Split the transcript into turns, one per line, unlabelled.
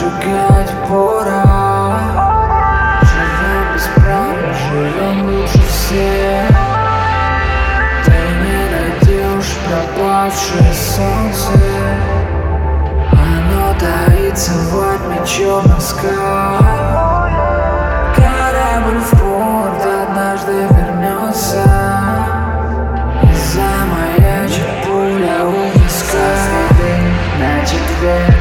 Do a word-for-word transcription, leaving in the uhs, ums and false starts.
сжигать пора. Живем без права, живем лучше всех. Ты не найдешь пропавшее солнце, оно таится в отмеченных носках. Корабль в порт однажды вернется, и замаячит пуля у виска. На четверг